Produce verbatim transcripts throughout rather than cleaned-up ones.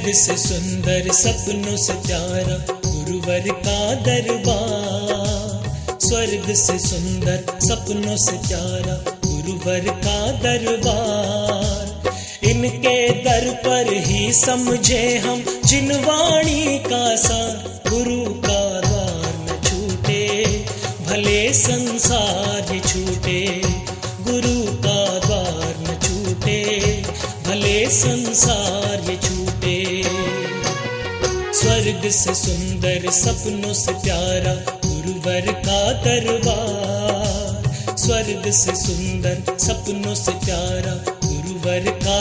स्वर्ग से सुंदर सपनों से प्यारा गुरुवर का दरबार। स्वर्ग से सुंदर सपनों से प्यारा गुरुवर का दरबार। इनके दर पर ही समझे हम जिनवाणी का सार। गुरु का द्वार न छूटे भले संसार छूटे। गुरु का द्वार न छूटे भले संसार ये छूटे। स्वर्ग से सुंदर सपनों से प्यारा गुरुवर का दरबार। स्वर्ग से सुंदर सपनों से प्यारा गुरुवर का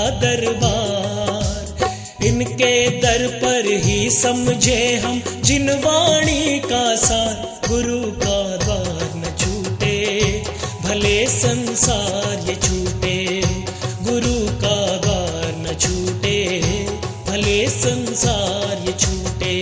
दरबार। इनके दर पर ही समझे हम जिनवाणी का सार। गुरु का द्वार न छूटे भले संसार ये छूटे। गुरु का द्वार न छूटे भले संसार ये छूटे।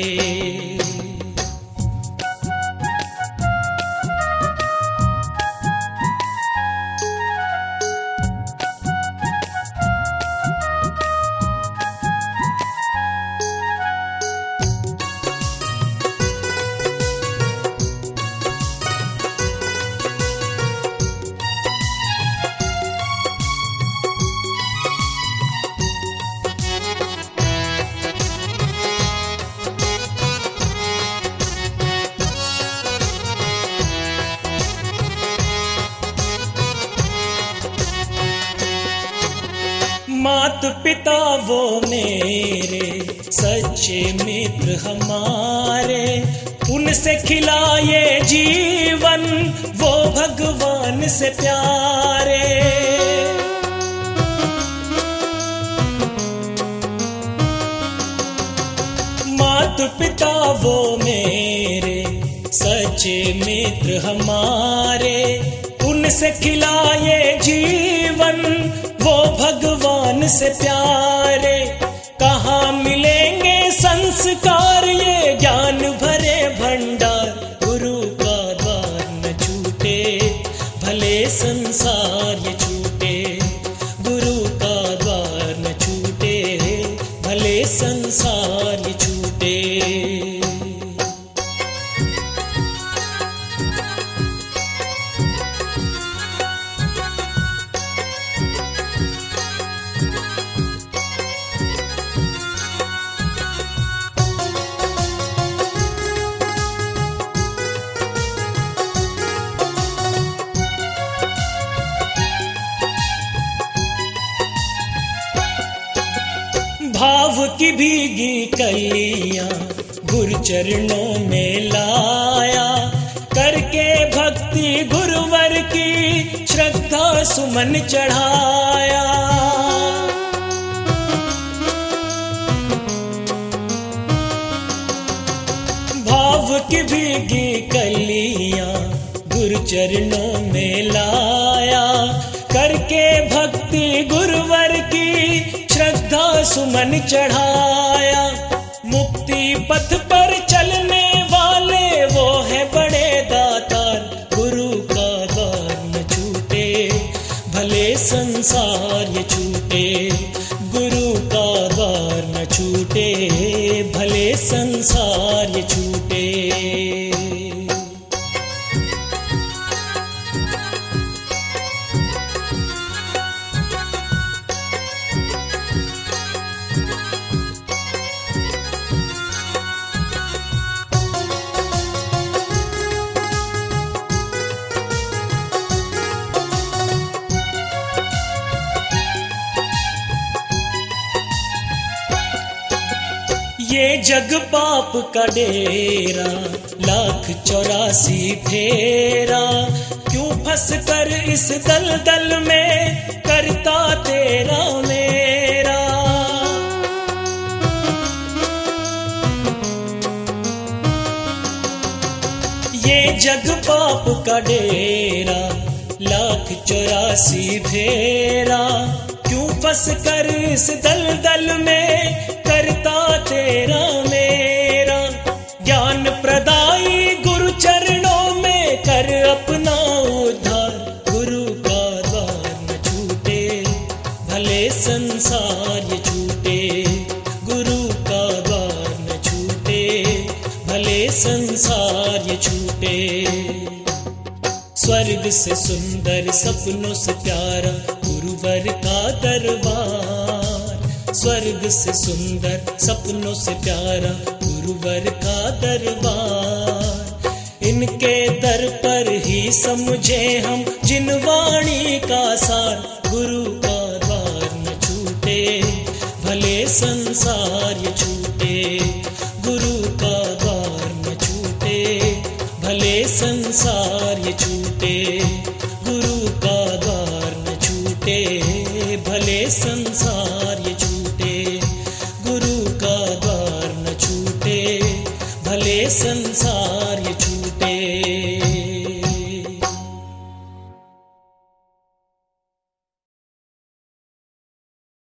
मात पिता वो मेरे सच्चे मित्र हमारे। उनसे खिलाए जीवन वो भगवान से प्यारे। मात पिता वो मेरे सच्चे मित्र हमारे। उनसे खिलाए जीवन वो भगवान से प्यारे। कहाँ मिलेंगे संस्कार ये ज्ञान भरे भंडार। गुरु का द्वार न छूटे भले संसार ये छूटे। गुरु का द्वार न छूटे भले संसार ये छूटे। भाव की भीगी कलियां गुरु चरणों में लाया। करके भक्ति गुरुवर की श्रद्धा सुमन चढ़ाया। भाव की भीगी कलियां गुरु चरणों में लाया। करके भक्ति गुरुवर की श्रद्धा सुमन चढ़ाया। मुक्ति पथ पर चलने वाले वो है बड़े दातार। गुरु का द्वार न छूटे भले संसार ये छूटे। गुरु का द्वार न छूटे भले संसार ये छूटे। ये जग पाप का डेरा लाख चौरासी फेरा। क्यों फंस कर इस दलदल में करता तेरा मेरा। ये जग पाप का डेरा लाख चौरासी फेरा। क्यों फंस कर इस दलदल में करता तेरा मेरा। ज्ञान प्रदाई गुरु चरणों में कर अपना उद्धार। गुरु का द्वार न छूटे भले संसार ये छूटे। गुरु का संसार ये छूटे। स्वर्ग से सुंदर सपनों से प्यारा गुरुवर का दरबार, स्वर्ग से सुंदर सपनों से प्यारा गुरुवर का दरबार। इनके दर पर ही समझे हम जिन वाणी का सार, गुरु का द्वार न छूटे भले संसार ये छूटे, गुरु का द्वार न छूटे भले संसार ये छूटे, गुरु का द्वार न छूटे भले संसार ये छूटे, गुरु का द्वार न छूटे भले संसार ये छूटे।